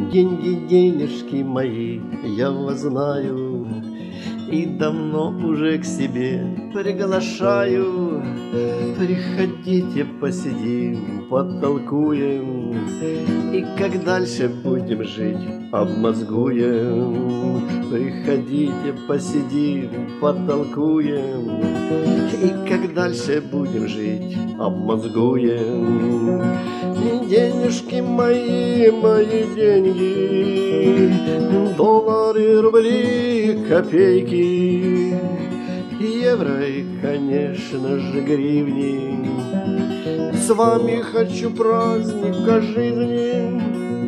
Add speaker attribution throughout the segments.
Speaker 1: Деньги, денежки мои, я вас знаю, и давно уже к себе приглашаю. Приходите, посидим, потолкуем, и как дальше будем жить, обмозгуем. Приходите, посидим, потолкуем, и как дальше будем жить, обмозгуем. Денежки мои, мои деньги, доллары, рубли, копейки, евро и, конечно же, гривни. С вами хочу праздника жизни.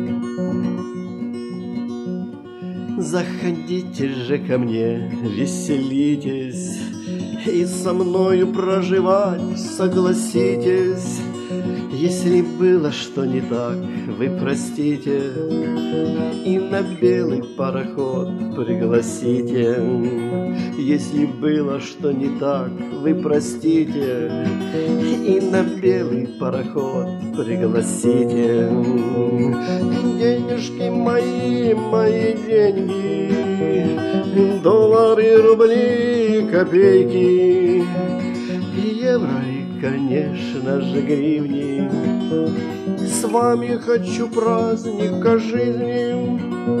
Speaker 1: Заходите же ко мне, веселитесь, и со мною проживать согласитесь. Если было что не так, вы простите, и на белый пароход пригласите. Если было что не так, вы простите, и на белый пароход пригласите. Денежки мои, мои деньги, доллары, рубли, копейки, евро и, конечно же, гривни. С вами хочу праздника жизни.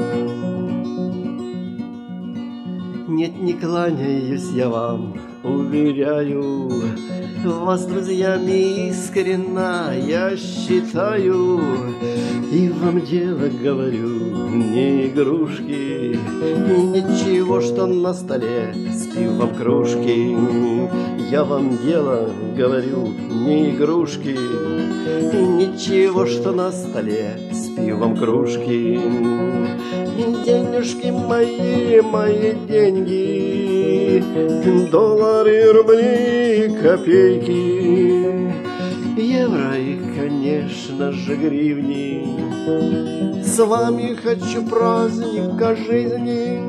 Speaker 1: Нет, не кланяюсь я вам, уверяю, вас друзьями искренно я считаю. И вам дело говорю, не игрушки, ничего, что на столе с пивом кружки. Я вам дело говорю, не игрушки, ничего, что на столе с пивом кружки. Денежки мои, мои деньги, доллары, рубли, копейки, евро и, конечно же, гривни. С вами хочу праздника жизни.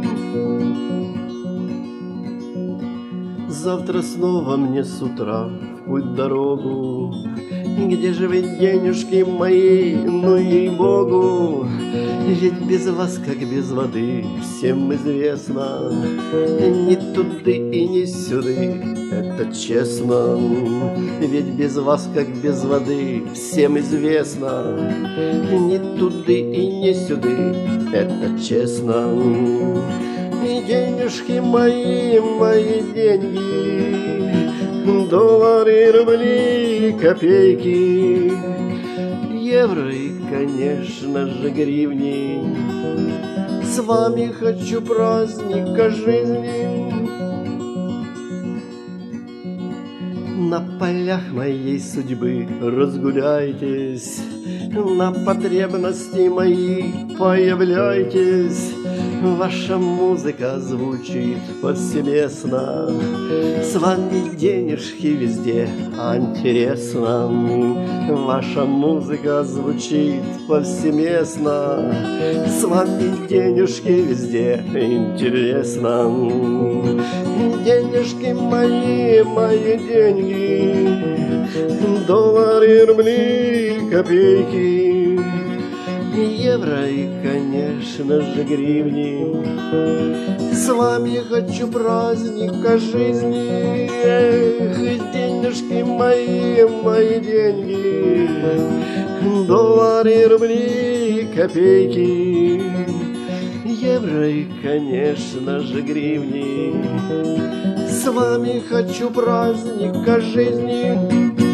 Speaker 1: Завтра снова мне с утра в путь дорогу. Где же вы, денежки мои, ну ей-богу? Ведь без вас, как без воды, всем известно, ни туды и ни сюды, это честно. Ведь без вас, как без воды, всем известно, ни туды и ни сюды, это честно. И денежки мои, мои деньги, доллары, рубли, копейки, евро и, конечно же, гривни. С вами хочу праздника жизни. На полях моей судьбы разгуляйтесь, на потребности мои появляйтесь. Ваша музыка звучит повсеместно, с вами денежки везде интересно. Ваша музыка звучит повсеместно, с вами денежки везде интересно. Денежки мои, мои деньги, доллары, рубли, копейки, евро и, конечно же, гривни. С вами хочу праздника жизни. Эх, денежки мои, мои деньги, доллары, рубли, копейки, евро и, конечно же, гривни. С вами хочу праздника жизни.